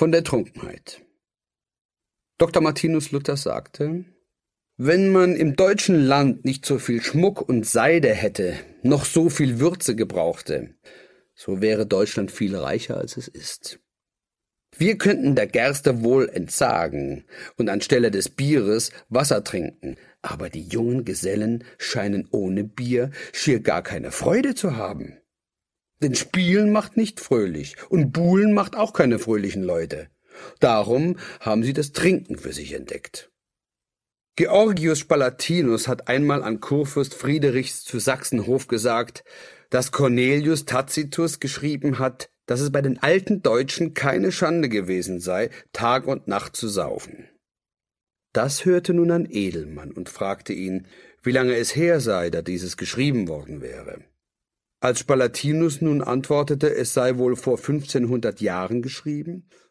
von der Trunkenheit. Dr. Martinus Luther sagte: Wenn man im deutschen Land nicht so viel Schmuck und Seide hätte, noch so viel Würze gebrauchte, so wäre Deutschland viel reicher, als es ist. Wir könnten der Gerste wohl entsagen und anstelle des Bieres Wasser trinken, aber die jungen Gesellen scheinen ohne Bier schier gar keine Freude zu haben. Denn Spielen macht nicht fröhlich und Buhlen macht auch keine fröhlichen Leute. Darum haben sie das Trinken für sich entdeckt. Georgius Spalatinus hat einmal an Kurfürst Friedrichs zu Sachsenhof gesagt, dass Cornelius Tacitus geschrieben hat, dass es bei den alten Deutschen keine Schande gewesen sei, Tag und Nacht zu saufen. Das hörte nun ein Edelmann und fragte ihn, wie lange es her sei, da dieses geschrieben worden wäre. Als Spalatinus nun antwortete, es sei wohl vor 1500 Jahren geschrieben,